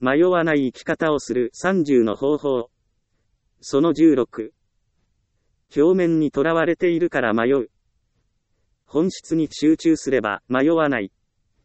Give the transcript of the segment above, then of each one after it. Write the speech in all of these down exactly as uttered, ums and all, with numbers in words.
迷わない生き方をするさんじゅうの方法。そのじゅうろく。表面にとらわれているから迷う。本質に集中すれば迷わない。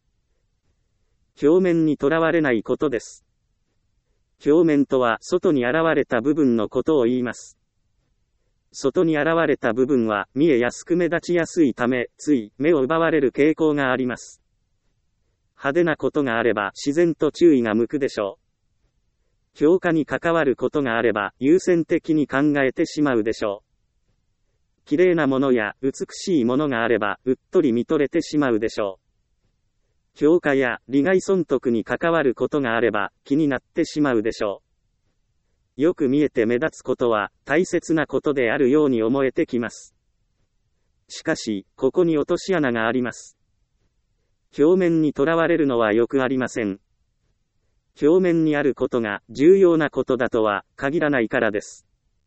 表面にとらわれないことです。表面とは外に現れた部分のことを言います。外に現れた部分は見えやすく目立ちやすいため、つい目を奪われる傾向があります。派手なことがあれば自然と注意が向くでしょう。評価に関わることがあれば優先的に考えてしまうでしょう。綺麗なものや美しいものがあればうっとり見とれてしまうでしょう。評価や利害損得に関わることがあれば気になってしまうでしょう。よく見えて目立つことは大切なことであるように思えてきます。しかし、ここに落とし穴があります。表面にとらわれるのはよくありません。表面にあることが重要なことだとは限らないからです。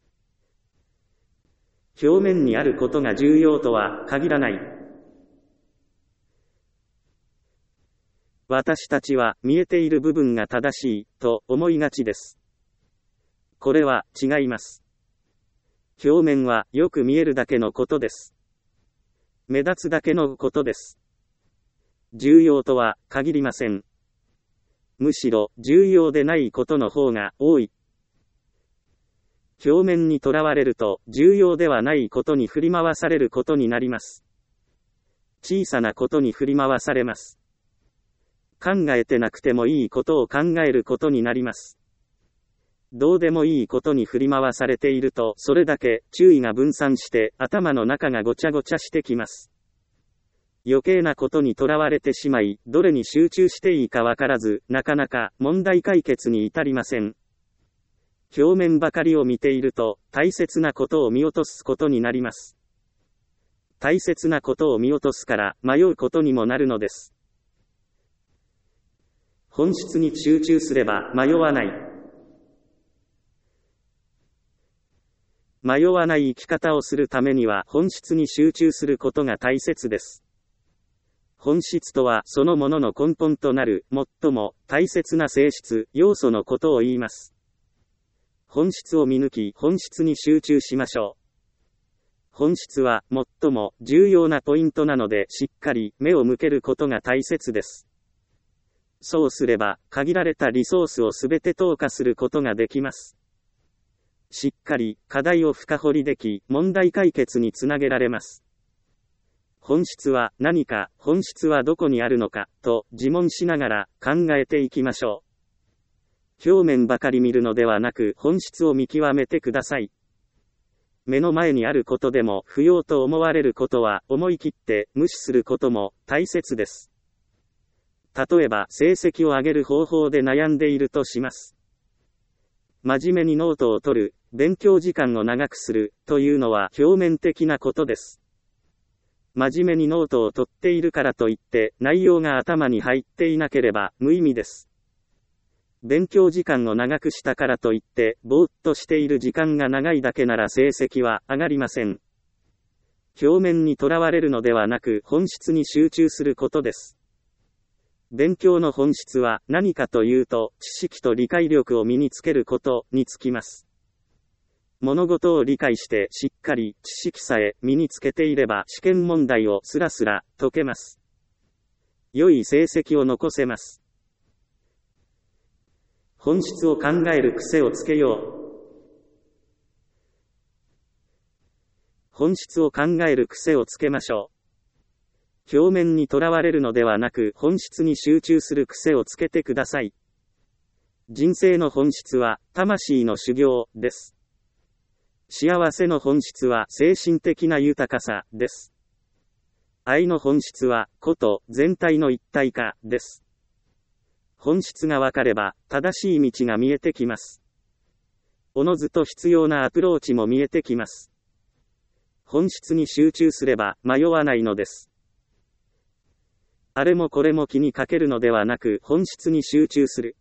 表面にあることが重要とは限らない。私たちは見えている部分が正しいと思いがちです。これは違います。表面はよく見えるだけのことです。目立つだけのことです。重要とは限りません。むしろ重要でないことの方が多い。表面にとらわれると重要ではないことに振り回されることになります。小さなことに振り回されます。考えてなくてもいいことを考えることになります。どうでもいいことに振り回されているとそれだけ注意が分散して頭の中がごちゃごちゃしてきます。余計なことにとらわれてしまい、どれに集中していいかわからず、なかなか問題解決に至りません。表面ばかりを見ていると、大切なことを見落とすことになります。大切なことを見落とすから迷うことにもなるのです。本質に集中すれば迷わない。迷わない生き方をするためには本質に集中することが大切です。本質とはそのものの根本となる最も大切な性質、要素のことを言います。本質を見抜き本質に集中しましょう。本質は最も重要なポイントなのでしっかり目を向けることが大切です。そうすれば限られたリソースをすべて投下することができます。しっかり課題を深掘りでき問題解決につなげられます。本質は何か、本質はどこにあるのか、と自問しながら考えていきましょう。表面ばかり見るのではなく本質を見極めてください。目の前にあることでも不要と思われることは思い切って無視することも大切です。例えば成績を上げる方法で悩んでいるとします。真面目にノートを取る、勉強時間を長くする、というのは表面的なことです。真面目にノートを取っているからといって、内容が頭に入っていなければ無意味です。勉強時間を長くしたからといって、ぼーっとしている時間が長いだけなら成績は上がりません。表面にとらわれるのではなく本質に集中することです。勉強の本質は何かというと、知識と理解力を身につけることにつきます。物事を理解してしっかり知識さえ身につけていれば試験問題をスラスラ解けます。良い成績を残せます。本質を考える癖をつけよう。本質を考える癖をつけましょう。表面にとらわれるのではなく本質に集中する癖をつけてください。人生の本質は魂の修行です。幸せの本質は精神的な豊かさです。愛の本質は個と全体の一体化です。本質がわかれば正しい道が見えてきます。おのずと必要なアプローチも見えてきます。本質に集中すれば迷わないのです。あれもこれも気にかけるのではなく本質に集中する。